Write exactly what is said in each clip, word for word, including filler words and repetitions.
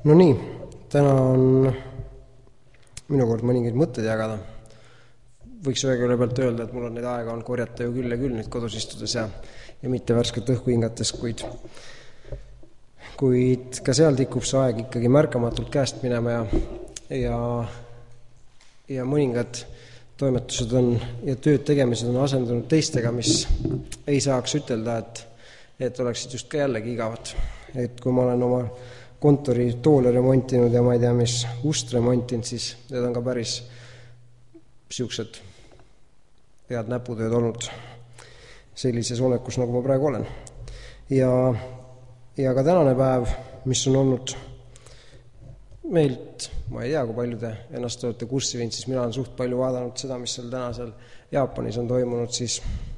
No nii, täna on minu kord mõningaid mõtteid jagada. Võiks ühe külle pealt öelda, et mul on neid aega on korjata ju küll ja küll nüüd kodus istudes ja, ja mitte värsket õhku hingates, kuid, kuid ka seal tikub see aeg ikkagi märkamatult käest minema ja, ja, ja mõningad toimetused on ja tööd tegemised on asendunud teistega, mis ei saaks ütelda, et, et oleksid just ka jällegi igavad. Et kui ma olen oma kontori toole remontinud ja ma ei tea, mis ust remontinud, siis need on ka päris siuksed head näputööd olnud sellises olekus, nagu ma praegu olen. Ja, ja ka tänane päev, mis on olnud meilt, ma ei tea, kui palju te ennast olete kurssi viinud, siis mina olen suht palju vaadanud seda, mis seal tänasel Jaapanis on toimunud, siis,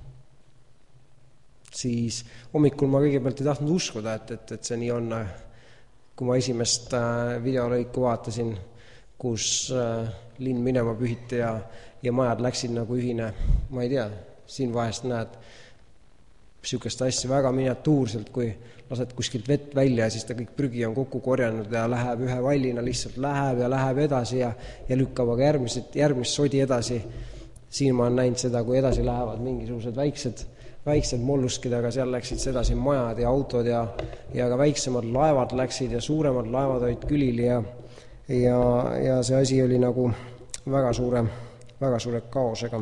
siis hommikul ma kõigepealt ei tahtnud uskuda, et, et, et see nii on, kui ma esimest videolõiku vaatasin, kus linn minema pühiti ja, ja majad läksid nagu ühine, ma ei tea, siin vahest näed sihukest asja väga miniatuurselt, kui lased kuskilt vett välja ja siis ta kõik prügi on kokku korjanud ja läheb ühe vallina, lihtsalt läheb ja läheb edasi ja, ja lükkab aga järgmised, järgmist sodi edasi. Siin ma olen näinud seda, kui edasi lähevad mingisugused väiksed väiksed molluskid, aga seal läksid edasi majad ja autod ja, ja ka väiksemad laevad läksid ja suuremad laevad olid külili ja, ja, ja see asi oli nagu väga suure, väga suure kaosega.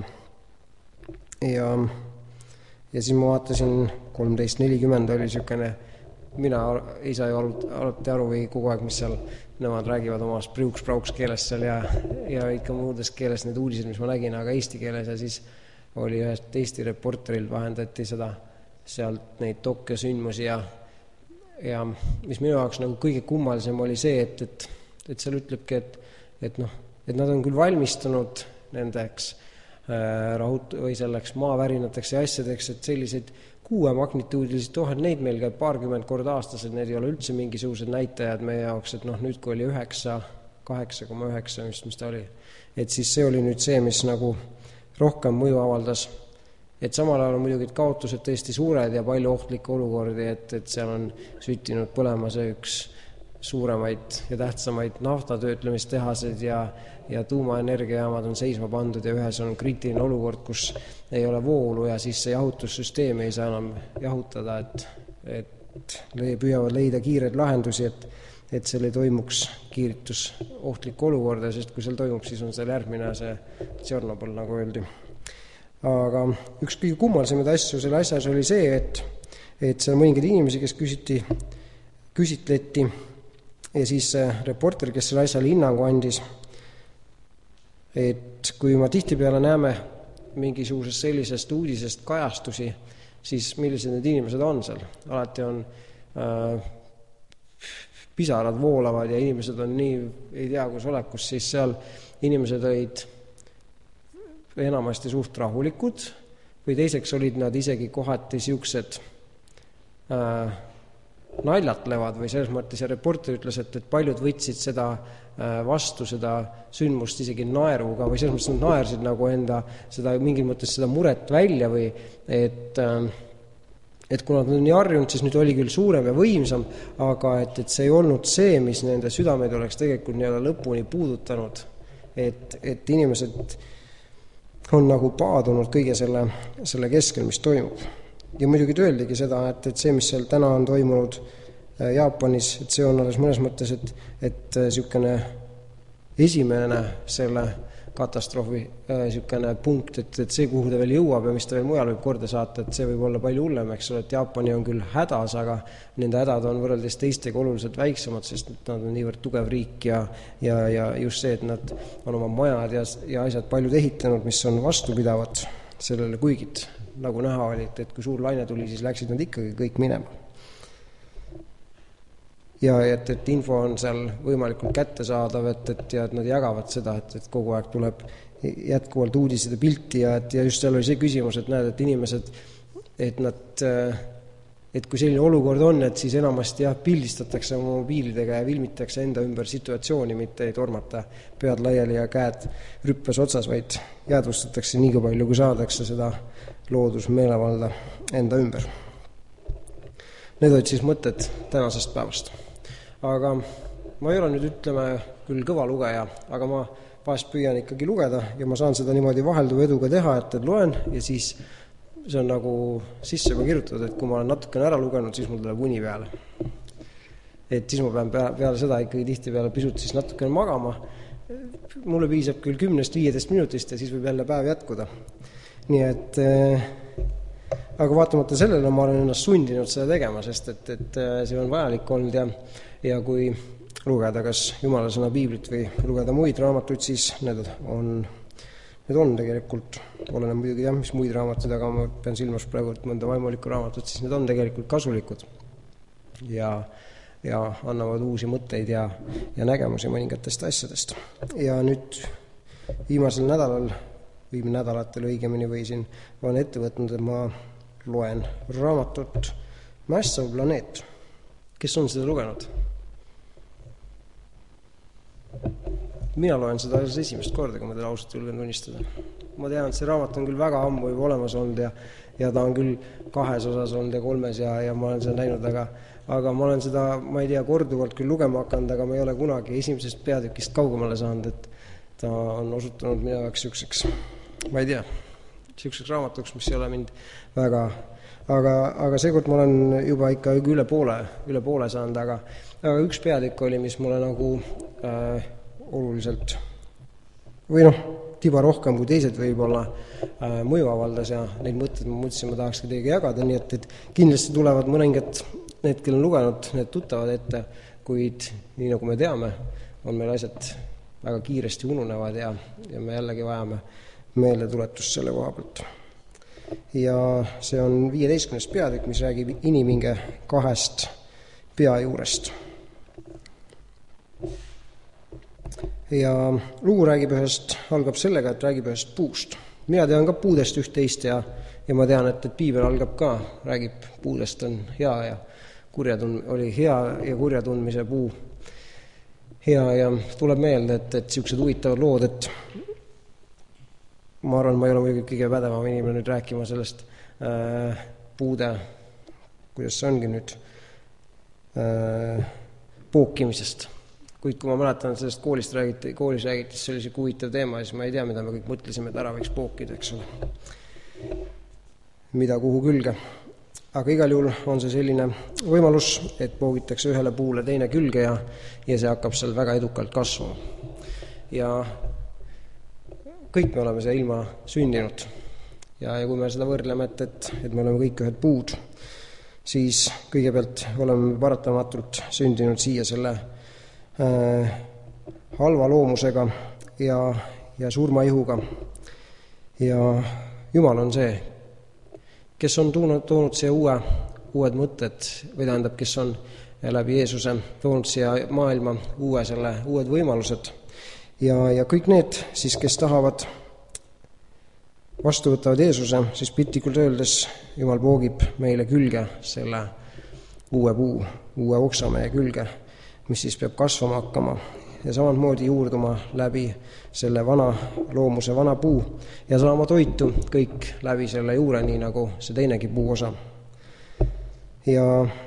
Ja, ja siis ma vaatasin kolmteist nelikümmend oli sükene, mina ei saa ju alati aru või kogu aeg, mis seal nemad räägivad omast priuks-prauks keeles seal ja, ja ikka muudes keeles need uudised, mis ma nägin, aga eesti keeles ja siis oli ühest Eesti reporteril vahendati seda sealt neid tokke sündmusi ja, ja mis minu jaoks nagu kõige kummalisem oli see, et, et, et seal ütlebki, et, et, noh, et nad on küll valmistunud nendeks äh, rahut- või selleks maavärinateks ja asjadeks, et selliseid kuue magnituudiliselt tohed, neid meil käib paarkümmend korda aastas, et need ei ole üldse mingisugused näitajad meie jaoks, et noh, nüüd kui oli üheksa, kaheksa koma üheksa, mis, mis ta oli, et siis see oli nüüd see, mis nagu rohkem mõju avaldas, et samal ajal on muidugi kaotused tõesti suured ja palju ohtlikke olukordi, et, et seal on süttinud põlema see üks suuremaid ja tähtsamaid naftatöötlemistehased ja, ja tuumaenergiajaamad on seisma pandud ja ühes on kriitiline olukord, kus ei ole voolu ja siis see jahutussüsteemi ei saa enam jahutada, et, et püüavad leida kiireid lahendusi, et et seal ei toimuks kiiritus ohtlikku olukorda, sest kui seal toimub, siis on seal järgmine see Tšernobõl, nagu öeldi. Aga üks kõige kummalisemaid asju selle asjas oli see, et, et seal mõningad inimesi, kes küsiti, küsitleti ja siis reporter, kes selle asjale hinnangu andis, et kui ma tihtipeale näeme mingisugusest sellisest uudisest kajastusi, siis millised need inimesed on seal. Alati on äh, pisarad voolavad ja inimesed on nii, ei tea, kus olekus, siis seal inimesed olid enamasti suht rahulikud või teiseks olid nad isegi kohati siuksed äh, naljatlevad või selles mõttes ja reporter ütles, et, et paljud võtsid seda äh, vastu seda sündmust isegi naeruga või selles mõttes nad naersid nagu enda seda mingil mõttes seda muret välja või et äh, et kuna nad on nii harjunud, siis nüüd oli küll suurem ja võimsam, aga et, et see ei olnud see, mis nende südameid oleks tegelikult nii-öelda lõpuni puudutanud. Et, et inimesed on nagu paadunud kõige selle, selle keskel, mis toimub. Ja muidugi öeldigi seda, et, et see, mis seal täna on toimunud Jaapanis, et see on alles mõnes mõttes, et, et sükene esimene selle katastroofi sükene punkt, et, et see, kuhu ta veel jõuab ja mis ta veel mujal võib korda saata, et see võib olla palju hullem, eks ole, et Jaapani on küll hädas, aga nende hädad on võrreldes teistega oluliselt väiksemad, sest nad on niivõrd tugev riik ja, ja, ja just see, et nad on oma majad ja, ja asjad paljud ehitanud, mis on vastupidavad sellele kuigid, nagu näha oli, et, et kui suur laine tuli, siis läksid nad ikkagi kõik minema. Ja et, et info on seal võimalikult kättesaadav, et, et, ja et nad jagavad seda, et, et kogu aeg tuleb jätkuvalt uudised ja pilti ja, et, ja just seal oli see küsimus, et näed, et inimesed, et nad, et kui selline olukord on, et siis enamasti jah, pildistatakse oma mobiilidega ja filmitakse enda ümber situatsiooni, mitte ei tormata pead laiali ja käed rüppes otsas, vaid jäädvustatakse nii palju, kui saadakse seda loodusmeelevalda enda ümber. Need olid siis mõtted tänasest päevast. Aga ma ei ole nüüd ütleme küll kõva lugeja, aga ma vahest püüan ikkagi lugeda ja ma saan seda niimoodi vahelduva eduga teha, et, et loen ja siis see on nagu sisse juba kirjutatud, et kui ma olen natukene ära lugenud, siis mul tuleb uni peale. Et siis ma pean peale seda ikkagi tihti peale pisut siis natukene magama. Mulle piisab küll kümnest viietest minutist ja siis võib jälle päev jätkuda. Nii et, äh, aga vaatamata sellele ma olen ennast sundinud seda tegema, sest et, et see on vajalik olnud ja, ja kui lugeda kas Jumala sõna piiblit või lugeda muid raamatuid, siis need on, need on tegelikult, olen muidugi jah, mis muid raamatuid, aga ma pean silmas praegu, et mõnda vaimulikku raamatut, siis need on tegelikult kasulikud ja, ja annavad uusi mõtteid ja, ja nägemusi mõningatest asjadest. Ja nüüd viimasel nädalal, või nädalatel õigemini või siin olen ette võtnud, et ma loen raamatut Mässav planeet. Kes on seda lugenud? Mina loen seda esimest korda, kui ma teile ausalt julgen tunnistada. Ma tean, et see raamat on küll väga ammu juba olemas olnud ja, ja ta on küll kahes osas olnud ja kolmes ja, ja ma olen seda näinud, aga, aga ma olen seda, ma ei tea, korduvalt küll lugema hakanud, aga ma ei ole kunagi esimesest peatükist kaugemale saanud, et ta on osutunud minu jaoks siukseks, ma ei tea, siukseks raamatuks, mis ei ole mind väga, aga, aga seekord ma olen juba ikka üle poole, üle poole saanud, aga, aga üks peatükk oli, mis mulle nagu äh, oluliselt või noh, tiba rohkem kui teised võib-olla äh, mõju avaldas ja neid mõtteid ma mõtlesin, ma tahakski teiega jagada, nii et, et kindlasti tulevad mõningad need, kel on lugenud, need tuttavad ette, kuid nii nagu me teame, on meil asjad väga kiiresti ununevad ja, ja me jällegi vajame meeldetuletust selle koha pealt. Ja see on viieteistkümnes peatükk, mis räägib inimhinge kahest pea juurest. Ja lugu räägib ühest, algab sellega, et räägib ühest puust. Mina tean ka puudest üht-teist ja, ja ma tean, et, et piibel algab ka, räägib puudest on hea ja kurjatund, oli hea ja kurja tundmise puu. Hea ja tuleb meelde, et, et siuksed huvitavad lood, et ma arvan, ma ei ole muidugi kõige pädevam inimene nüüd rääkima sellest äh, puude, kuidas see ongi nüüd, äh, pookimisest. Kuid kui ma mäletan, sellest koolist räägiti, koolis räägiti, see oli see huvitav teema ja siis ma ei tea, mida me kõik mõtlesime, et ära võiks pookida, eks ole. Mida kuhu külge. Aga igal juhul on see selline võimalus, et poogitakse ühele puule teine külge ja, ja see hakkab seal väga edukalt kasvama. Ja kõik me oleme see ilma sündinud. Ja, ja kui me seda võrdleme, et, et, et me oleme kõik ühed puud, siis kõigepealt oleme paratamatult sündinud siia selle Äh, halva loomusega ja, ja surmaihuga. Ja Jumal on see, kes on toonud, toonud siia uue, uued mõtted, või tähendab, kes on läbi Jeesuse toonud siia maailma uue, selle, uued võimalused. Ja, ja kõik need, siis, kes tahavad vastu võtavad Jeesuse, siis piltlikult öeldes Jumal poogib meile külge selle uue puu, uue oksa meie külge, mis siis peab kasvama hakkama ja samamoodi juurduma läbi selle vana loomuse vana puu ja saama toitu kõik läbi selle juure, nii nagu see teinegi puuosa. Ja,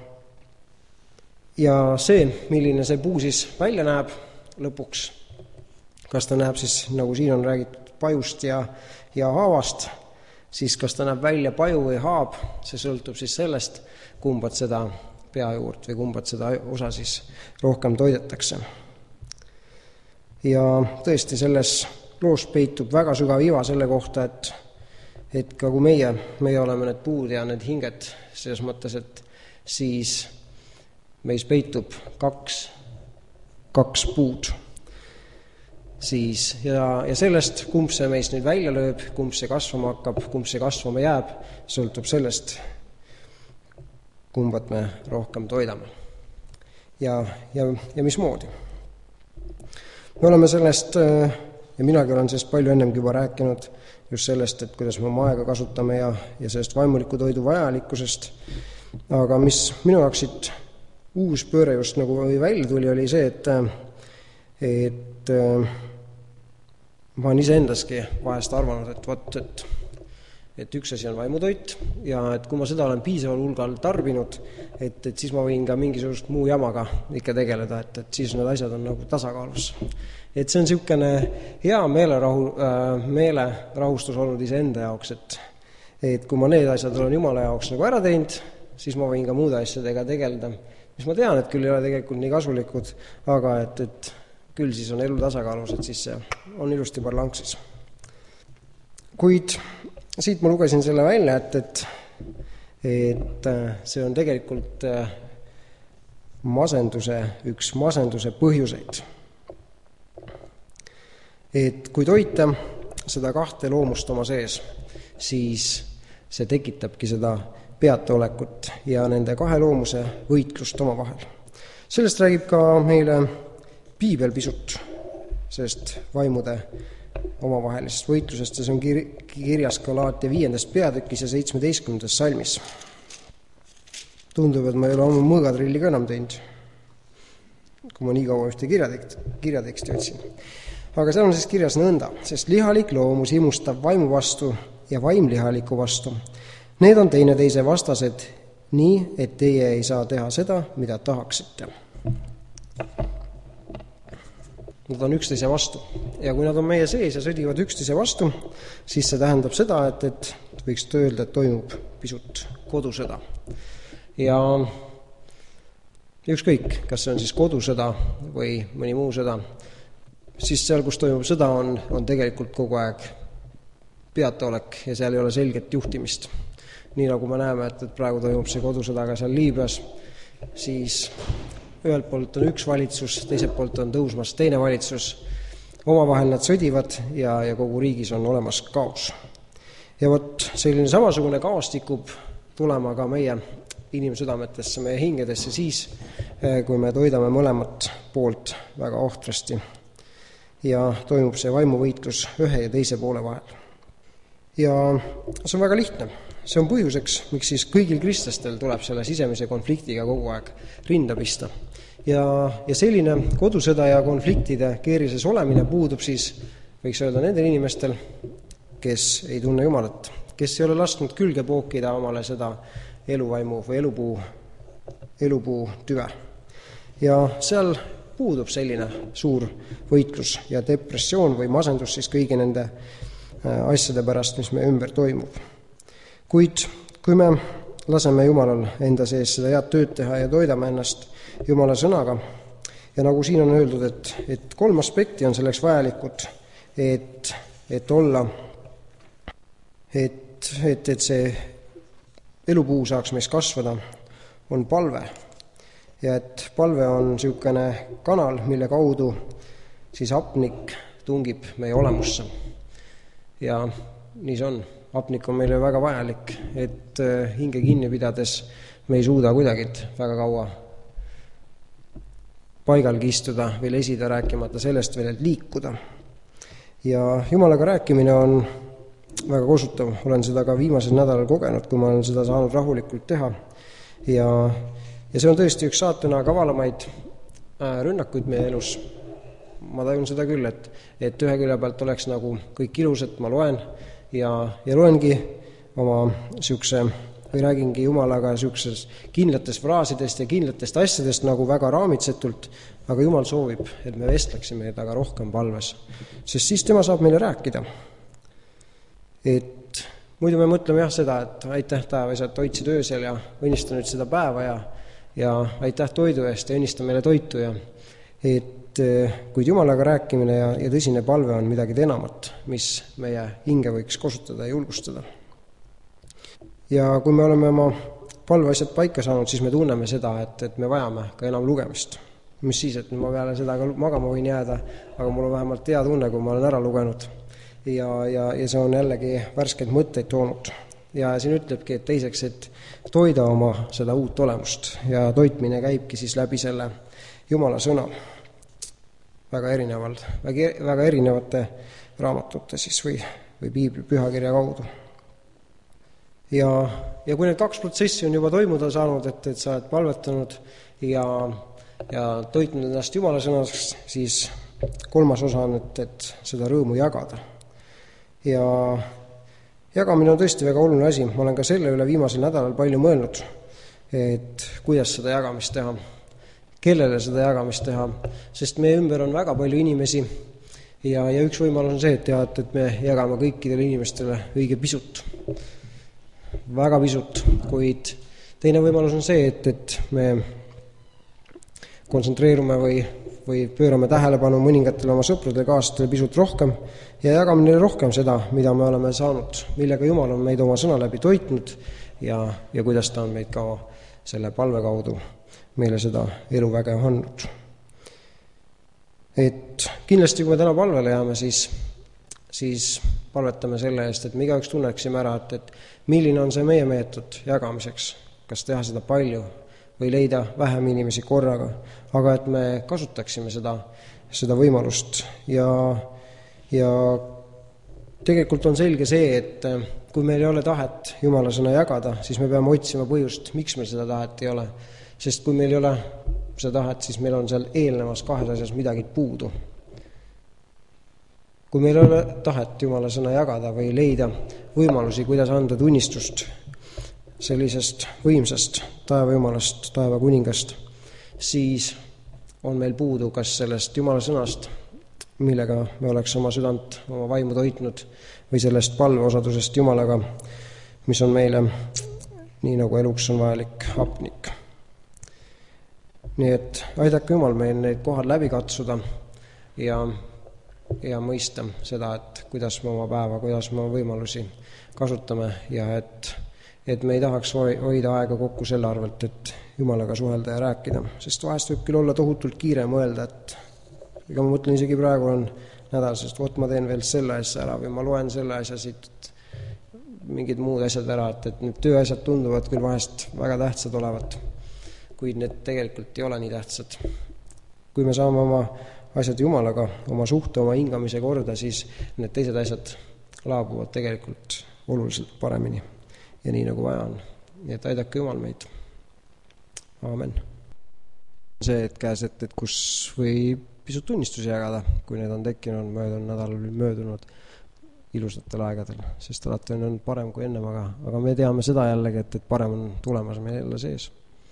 ja see, milline see puu siis välja näeb lõpuks, kas ta näeb siis, nagu siin on räägitud, pajust ja, ja haavast, siis kas ta näeb välja paju või haab, see sõltub siis sellest, kumbat seda pea juurt või kumbat seda osa siis rohkem toidetakse. Ja tõesti selles loos peitub väga sügav iva selle kohta, et, et ka kui meie, meie oleme need puud ja need hinged selles mõttes, et siis meis peitub kaks, kaks puud. Siis, ja, ja sellest, kumb see meist nüüd välja lööb, kumb see kasvama hakkab, kumb see kasvama jääb, sõltub sellest, kumbat me rohkem toidame. Ja, ja, ja mismoodi. Me oleme sellest, ja minagi olen sellest palju ennemgi juba rääkinud, just sellest, et kuidas me oma aega kasutame ja, ja sellest vaimuliku toidu vajalikkusest. Aga mis minu jaoks siit uus pööre just nagu välja tuli, oli see, et, et ma olen iseendaski vahest arvanud, et, võt, et, et üks asi on vaimutoit ja et kui ma seda olen piisaval hulgal tarbinud, et, et siis ma võin ka mingisugust muu jamaga ikka tegeleda, et, et siis need asjad on nagu tasakaalus. Et see on niisugune hea meelerahu, meelerahustus olnud iseenda jaoks, et, et kui ma need asjad olen Jumala jaoks nagu ära teinud, siis ma võin ka muude asjadega tegeleda, mis ma tean, et küll ei ole tegelikult nii kasulikud, aga et, et küll siis on elu tasakaalus, et siis see on ilusti balanssis. Kuid siit ma lugesin selle välja, et, et, et see on tegelikult masenduse, üks masenduse põhjuseid. Et kui toita seda kahte loomust oma sees, siis see tekitabki seda peataolekut ja nende kahe loomuse võitlust oma vahel. Sellest räägib ka meile Piibel pisut, sest vaimude omavahelisest võitlusest ja see on kirjas Galaatia viiendast peatükis ja seitsmeteistkümnendas salmis. Tundub, et ma ei ole oma mõõgatrilli ka enam teinud, kui ma nii kaua ühte kirjateksti, kirjateksti otsin. Aga seal on siis kirjas nõnda, sest lihalik loomus imustab vaimu vastu ja vaimlihaliku vastu. Need on teineteise vastased nii, et teie ei saa teha seda, mida tahaksite. Nad on üksteise vastu. Ja kui nad on meie sees ja sõdivad üksteise vastu, siis see tähendab seda, et, et võiks öelda, et toimub pisut kodusõda. Ja ükskõik, kas see on siis kodusõda või mõni muu sõda, siis seal, kus toimub sõda, on, on tegelikult kogu aeg peataolek ja seal ei ole selget juhtimist. Nii nagu me näeme, et, et praegu toimub see kodusõda ka seal Liibüas, siis ühelt poolt on üks valitsus, teiselt poolt on tõusmas teine valitsus, omavahel nad sõdivad ja, ja kogu riigis on olemas kaos. Ja võt selline samasugune kaos tikub tulema ka meie inimsüdametesse, meie hingedesse siis, kui me toidame mõlemat poolt väga ohtrasti ja toimub see vaimuvõitlus ühe ja teise poole vahel. Ja see on väga lihtne. See on põhjuseks, miks siis kõigil kristlastel tuleb selle sisemise konfliktiga kogu aeg rinda pista. Ja, ja selline kodusõda ja konfliktide keerises olemine puudub siis, võiks öelda, nendel inimestel, kes ei tunne Jumalat, kes ei ole lasknud külge pookida omale seda eluvaimu või elupuu, elupuu tüve. Ja seal puudub selline suur võitlus ja depressioon või masendus siis kõigi nende asjade pärast, mis me ümber toimub. Kuid kui me laseme Jumalal enda sees seda head tööd teha ja toidame ennast Jumala sõnaga, ja nagu siin on öeldud, et, et kolm aspekti on selleks vajalikud, et, et olla, et, et, et see elupuu saaks meis kasvada, on palve. Ja et palve on niisugune kanal, mille kaudu siis hapnik tungib meie olemusse. Ja nii see on. Hapnik on meile väga vajalik, et hinge kinni pidades me ei suuda kuidagi väga kaua paigalgi istuda või lesida, rääkimata sellest veel, et liikuda. Ja Jumalaga rääkimine on väga kosutav. Olen seda ka viimasel nädalal kogenud, kui ma olen seda saanud rahulikult teha. Ja, ja see on tõesti üks saatana kavalamaid rünnakuid meie elus. Ma tajun seda küll, et, et ühe külje pealt oleks nagu kõik ilusat, ma loen ja, ja loengi oma siukse, või räägingi Jumalaga siukses kindlatest fraasidest ja kindlatest asjadest nagu väga raamitsetult, aga Jumal soovib, et me vestleksime temaga rohkem palves, sest siis tema saab meile rääkida. Et muidu me mõtleme jah seda, et aitäh taevas, et hoidsid öösel ja õnnista nüüd seda päeva ja, ja aitäh toidu eest ja õnnista meile toitu ja et kuid Jumalaga rääkimine ja, ja tõsine palve on midagi enamat, mis meie hinge võiks kosutada ja julgustada. Ja kui me oleme oma palveasjad paika saanud, siis me tunneme seda, et, et me vajame ka enam lugemist. Mis siis, et ma peale seda ka magama võin jääda, aga mul on vähemalt hea tunne, kui ma olen ära lugenud. Ja, ja, ja see on jällegi värskeid mõtteid toonud. Ja siin ütlebki, et teiseks, et toida oma seda uut olemust ja toitmine käibki siis läbi selle Jumala sõna. Väga erinevalt, väga erinevate raamatute siis või, või piibli pühakirja kaudu. Ja, ja kui need kaks protsessi on juba toimuda saanud, et, et sa oled palvetanud ja, ja toitnud ennast Jumala sõnaseks, siis kolmas osa on, et, et seda rõõmu jagada. Ja, jagamine on tõesti väga oluline asi, ma olen ka selle üle viimasel nädalal palju mõelnud, et kuidas seda jagamist teha, kellele seda jagamist teha, sest meie ümber on väga palju inimesi ja, ja üks võimalus on see, et, teha, et, et me jagame kõikidele inimestele õige pisut, väga pisut, kuid teine võimalus on see, et, et me kontsentreerume või, või pöörame tähelepanu mõningatele oma sõpradele kaastele pisut rohkem ja jagame neile rohkem seda, mida me oleme saanud, millega Jumal on meid oma sõna läbi toitnud ja, ja kuidas ta on meid ka selle palve kaudu meile seda eluväge andnud. Et kindlasti, kui me täna palvele jääme, siis, siis palvetame selle eest, et me igaüks tunneksime ära, et, et milline on see meie meetod jagamiseks, kas teha seda palju või leida vähem inimesi korraga, aga et me kasutaksime seda, seda võimalust ja, ja tegelikult on selge see, et kui meil ei ole tahet Jumala sõna jagada, siis me peame otsima põhjust, miks meil seda tahet ei ole, sest kui meil ei ole seda tahet, siis meil on seal eelnevas kahes asjas midagi puudu. Kui meil ei ole tahet Jumala sõna jagada või leida võimalusi, kuidas anda tunnistust sellisest võimsast taevajumalast, taeva kuningast, siis on meil puudu kas sellest Jumala sõnast, millega me oleks oma südant, oma vaimu toitnud, või sellest palveosadusest Jumalaga, mis on meile, nii nagu eluks on vajalik, hapnik. Nii et aidake Jumal meil neid kohad läbi katsuda ja, ja mõista seda, et kuidas me oma päeva, kuidas me oma võimalusi kasutame ja et et me ei tahaks hoida aega kokku selle arvelt, et Jumalaga suhelda ja rääkida, sest vahest võib küll olla tohutult kiire mõelda, et ega ma mõtlen isegi praegu on nädal, sest võt ma teen veel selle asja ära või ma loen selle asja siit, mingid muud asjad ära, et, et need tööasjad tunduvad küll vahest väga tähtsad olevat, kuid need tegelikult ei ole nii tähtsad. Kui me saame oma asjad Jumalaga, oma suhte, oma hingamise korda, siis need teised asjad laabuvad tegelikult oluliselt paremini. Ja nii nagu vaja on. Nii et aidake Jumal meid. Aamen. See, et käes, et, et kus või pisut tunnistusi jagada, kui need on tekkinud möödunud nädalal või möödunud ilusatel aegadel, sest alati on olnud parem kui ennem, aga, aga me teame seda jällegi, et, et parem on tulemas meil jälle sees.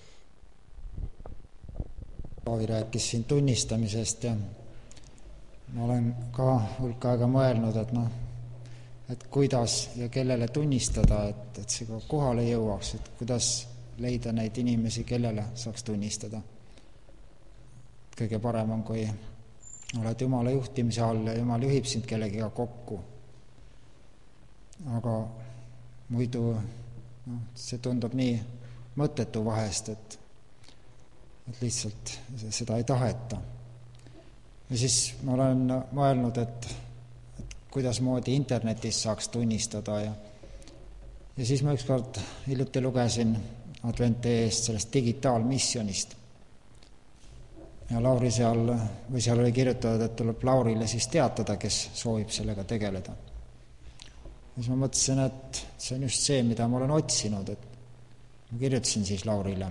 Paavi rääkis siin tunnistamisest ja ma olen ka hulk aega mõelnud, et noh, et kuidas ja kellele tunnistada, et, et see ka kohale jõuaks, et kuidas leida neid inimesi, kellele saaks tunnistada. Kõige parem on, kui oled Jumala juhtimise all ja Jumal juhib sind kellegiga kokku. Aga muidu no, see tundub nii mõttetu vahest, et, et lihtsalt seda ei taheta. Ja siis ma olen mõelnud, et kuidas moodi internetis saaks tunnistada ja, ja siis ma ükskord hiljuti lugesin Adventi eest sellest digitaalmissionist ja Lauri seal, või seal oli kirjutatud, et tuleb Laurile siis teatada, kes soovib sellega tegeleda. Ja siis ma mõtlesin, et see on just see, mida ma olen otsinud, et ma kirjutasin siis Laurile.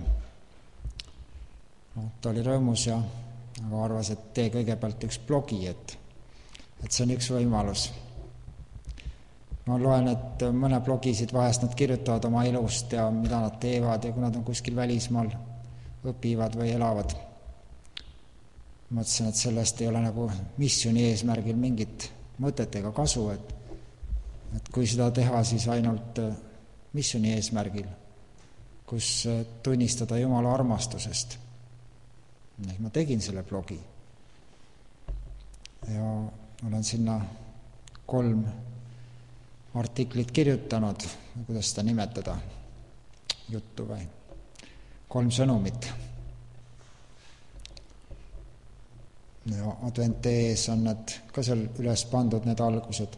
No, ta oli rõõmus ja aga arvas, et tee kõigepealt üks blogi, et et see on üks võimalus. Ma loen, et mõne blogisid vahest nad kirjutavad oma elust ja mida nad teevad ja kui nad on kuskil välismaal, õpivad või elavad. Mõtlesin, et sellest ei ole nagu missiooni eesmärgil mingit mõtet ega kasu, et, et kui seda teha, siis ainult missiooni eesmärgil, kus tunnistada Jumala armastusest. Ehk ma tegin selle blogi ja olen sinna kolm artiklit kirjutanud, kuidas seda nimetada, juttu või kolm sõnumit. Ja Adventi ees on need ka seal üles pandud, need algused.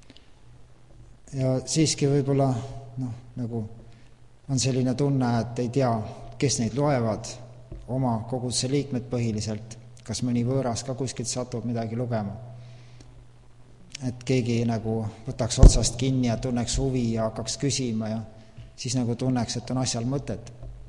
Ja siiski võib-olla noh, nagu on selline tunne, et ei tea, kes neid loevad, oma koguduse liikmed põhiliselt, kas mõni võõras ka kuskilt satub midagi lugema. Et keegi nagu võtaks otsast kinni ja tunneks huvi ja hakkaks küsima ja siis nagu tunneks, et on asjal mõtet.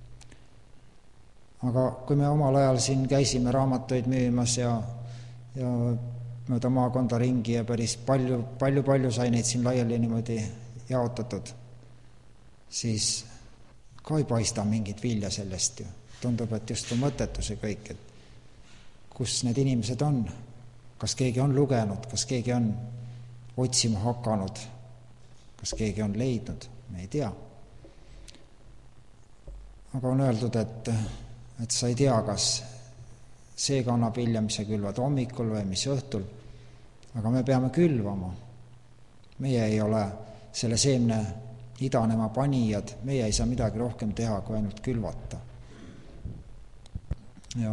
Aga kui me omal ajal siin käisime raamatuid müümas ja, ja mööda maakonda ringi ja päris palju, palju, palju sai neid siin laiali niimoodi jaotatud, siis ka ei paista mingit vilja sellest ju. Tundub, et just on mõttetus ja kõik, et kus need inimesed on, kas keegi on lugenud, kas keegi on otsima hakanud, kas keegi on leidnud, me ei tea. Aga on öeldud, et, et sa ei tea, kas see kannab vilja, mis sa külvad hommikul või mis õhtul, aga me peame külvama. Meie ei ole selle seemne idanema panijad, meie ei saa midagi rohkem teha, kui ainult külvata. Ja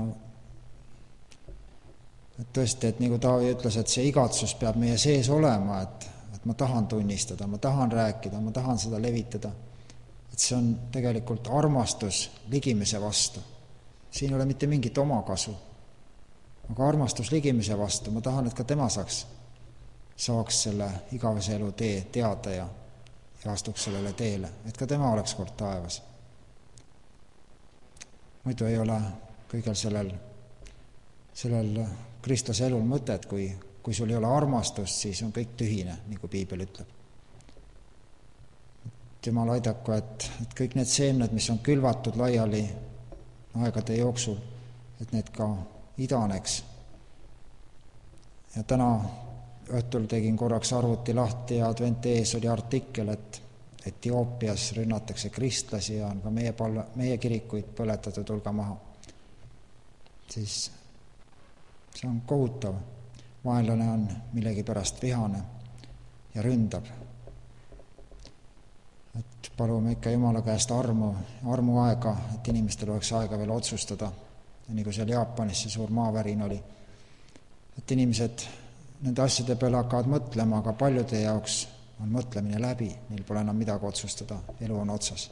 et tõesti, et nagu Taavi ütles, et see igatsus peab meie sees olema, et, et ma tahan tunnistada, ma tahan rääkida, ma tahan seda levitada. Et see on tegelikult armastus ligimise vastu. Siin ei ole mitte mingit omakasu, aga armastus ligimise vastu. Ma tahan, et ka tema saaks, saaks selle igavese elu tee teada ja, ja astuks sellele teele, et ka tema oleks kord taevas. Muidu ei ole kõigel sellel, sellel Kristuse elul mõtet, kui, kui sul ei ole armastust, siis on kõik tühine, nagu Piibel ütleb. Jumal aidaku, et, et kõik need seemned, mis on külvatud laiali aegade jooksul, et need ka idaneks. Ja täna õhtul tegin korraks arvuti lahti ja advent ees oli artikkel, et Etioopias rünnatakse kristlasi ja on ka meie, palla, meie kirikuid põletatud hulga maha. Siis see on kohutav. Vaenlane on millegi pärast vihane ja ründab. Et palume ikka Jumala käest armu, armu aega, et inimestel oleks aega veel otsustada. Ja nagu seal Jaapanis see suur maavärin oli. Et inimesed nende asjade peale hakkavad mõtlema, aga paljude jaoks on mõtlemine läbi, neil pole enam midagi otsustada, elu on otsas.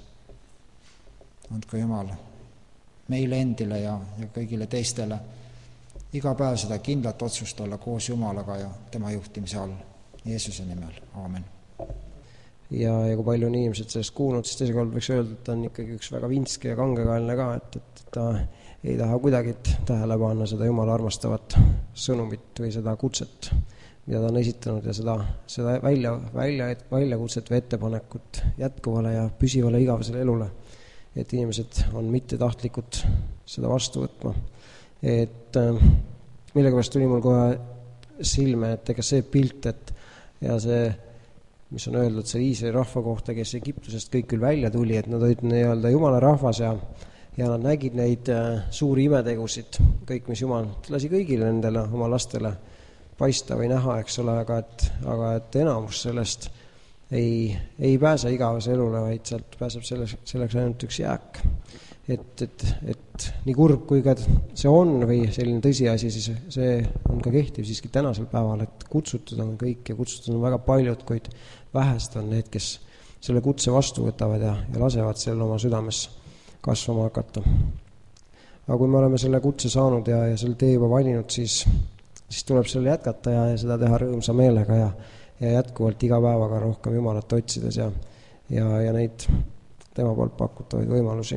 Andku Jumal meile endile ja, ja kõigile teistele iga päev seda kindlat otsust olla koos Jumalaga ja tema juhtimise all. Jeesuse nimel. Aamen. Ja, ja kui palju on inimesed sellest kuulnud, siis teisekord võiks öelda, et ta on ikkagi üks väga vinske ja kangekaelne ka, et, et ta ei taha kuidagi tähele panna seda Jumala armastavat sõnumit või seda kutset, mida ta on esitanud ja seda, seda välja, välja, väljakutset või ettepanekut jätkuvale ja püsivale igavesele elule. Et inimesed on mittetahtlikud seda vastu võtma. Et millega pärast tuli mul kohe silme, et ega see pilt, et ja see, mis on öeldud see Iisraeli rahva kohta, kes Egiptusest kõik küll välja tuli, et nad olid nii-öelda Jumala rahvas ja, ja nad nägid neid suuri imetegusid, kõik, mis Jumal lasi kõigile nendele oma lastele paista või näha, eks ole, aga et, aga et enamus sellest ei, ei pääse igavese elule, vaid sealt pääseb selleks, selleks ainult üks jääk. Et, et, et nii kurb kui ka see on või selline tõsiasi, siis see on ka kehtiv siiski tänasel päeval, et kutsutud on kõik ja kutsutud on väga paljud, kuid vähest on need, kes selle kutse vastu võtavad ja, ja lasevad selle oma südames kasvama hakata. Aga kui me oleme selle kutse saanud ja, ja selle tee juba valinud, siis, siis tuleb selle jätkata ja, ja seda teha rõõmsa meelega ja, ja jätkuvalt iga päevaga rohkem Jumalat otsides ja, ja, ja neid tema poolt pakutavaid võimalusi.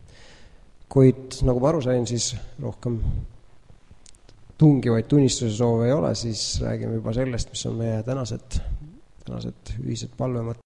Kuid nagu ma aru sain, siis rohkem tungivaid tunnistuse soove ei ole, siis räägime juba sellest, mis on meie tänased, tänased ühised palvemõtted.